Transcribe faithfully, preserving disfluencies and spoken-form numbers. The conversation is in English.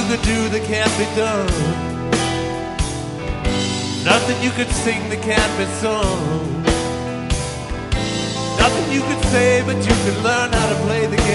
could do that can't be done. Nothing you could sing that can't be sung. Nothing you could say, but you could learn how to play the game.